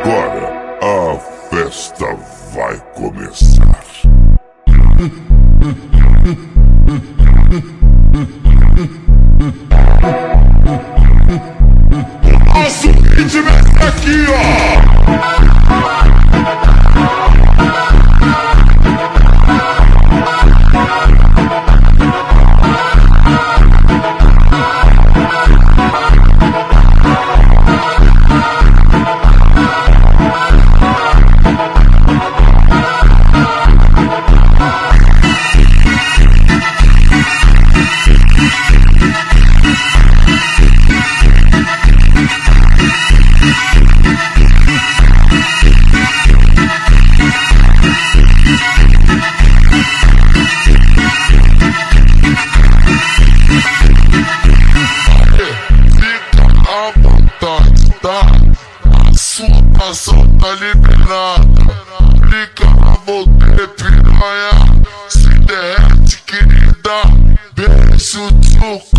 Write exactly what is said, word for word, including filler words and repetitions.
Agora a festa vai começar. Nosso ritmo é aqui, ó. Sua tá liberada, clica na volta, piranha, se derrete, querida, beijo, tchuca.